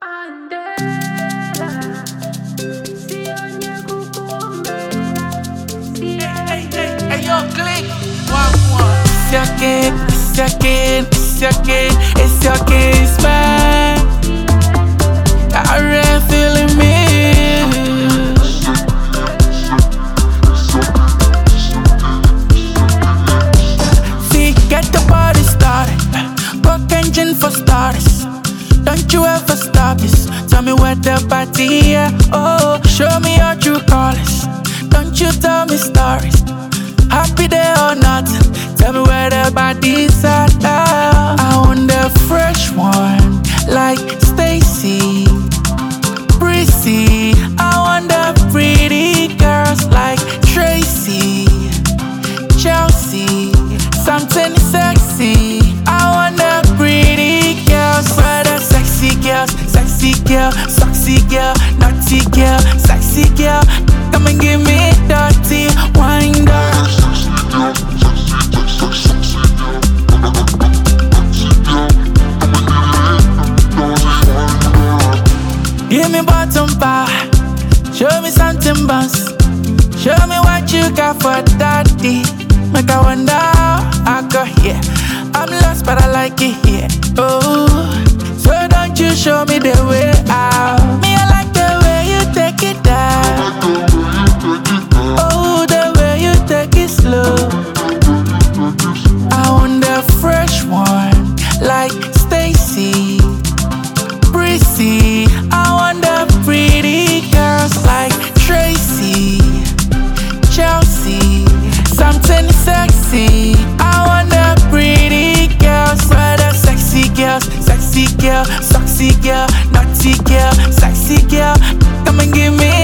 Hey, yo, click. One. It's your case, man. I really feeling me. See, get the party started. Coke engine for starters. Don't you ever stop this. Tell me where the party at. Oh, show me your true colors. Don't you tell me stories. Happy day or not. Tell me where the body's at now. I want the fresh one, like Stacy, Breezy. I want the pretty girls like Tracy, Chelsea, something sexy. I want the pretty girls, where the sexy girl, sexy girl, naughty girl, sexy girl. Come and give me dirty wine, girl. Give me bottom bar, show me something bounce. Show me what you got for daddy. Make I wonder how I got here. I'm lost but I like it here. Oh, so don't you show me the way out. Me I like the way you take it down. Oh, the way you take it slow. I want the fresh one, like Stacy, Breezy. I want the pretty girls like Tracy, Chelsea, something sexy. I want the pretty girls, where the sexy girl, naughty girl, sexy girl. Come and give me